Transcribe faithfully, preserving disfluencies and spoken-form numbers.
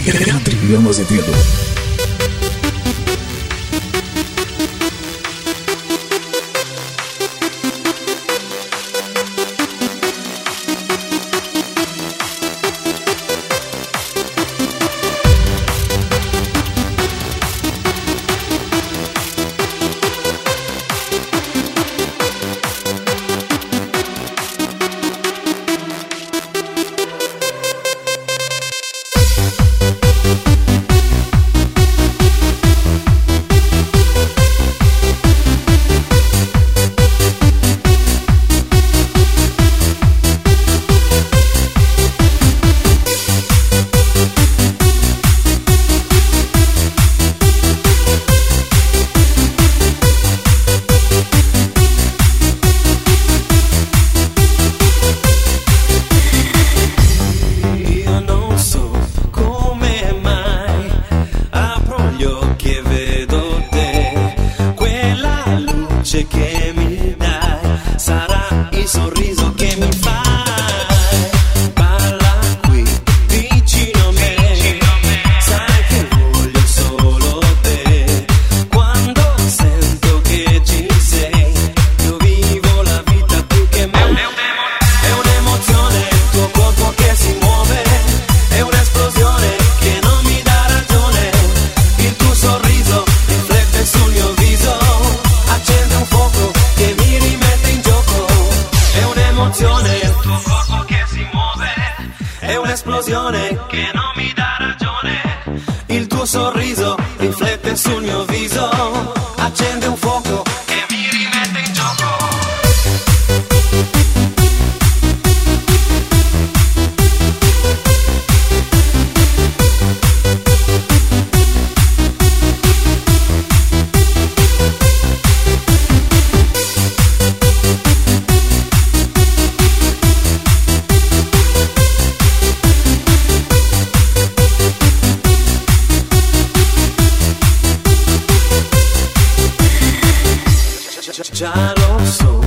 Country, vamos a sentirlo. Che mi dai sarà il sorriso che mi fai. Balla qui vicino a me, sai che voglio solo te. Quando sento che ci sei, io vivo la vita più che me. È un'emozione il tuo corpo che si muove, è un'esplosione che non mi dà ragione. Il tuo sorriso riflette sul mio viso, accende un fuoco che mi rimette in gioco. È un'emozione il tuo corpo che si muove, è un'esplosione che non mi dà ragione. Il tuo sorriso riflette sul mio viso, accende un fuoco che mi rimette in gioco. Già lo so